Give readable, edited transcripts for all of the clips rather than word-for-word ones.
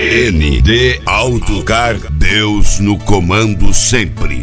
ND Autocar, Deus no comando sempre.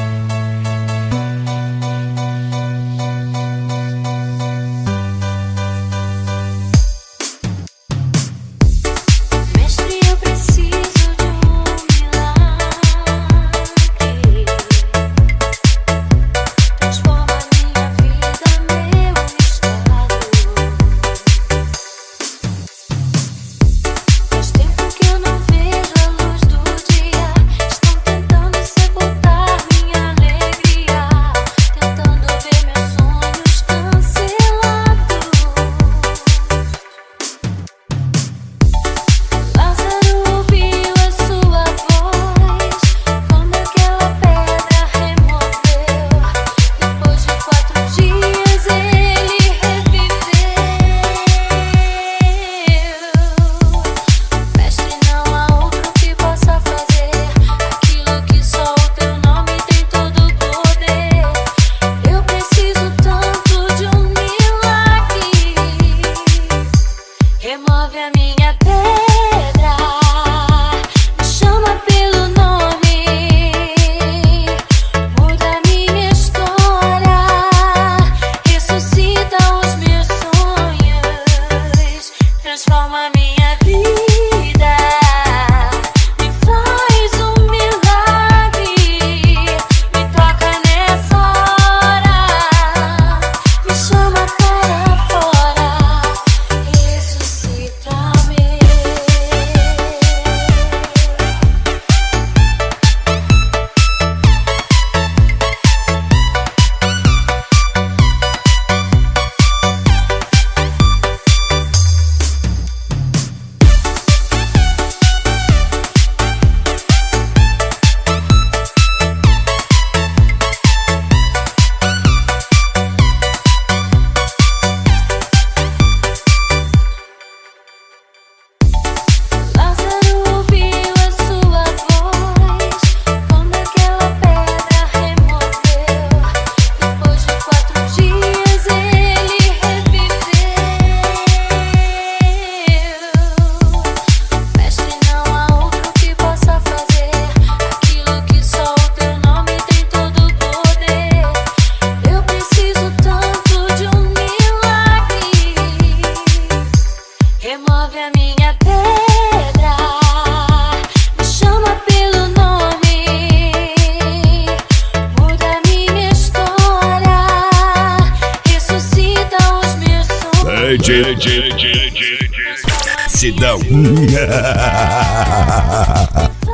Remove a minha pedra, me chama pelo nome, muda minha história, ressuscita os meus sonhos, transforma minha vida, me faz um milagre, me toca nessa hora, me chama para fora. Remove a minha pedra, me chama pelo nome, muda minha história, ressuscita os meus sonhos. Sidão.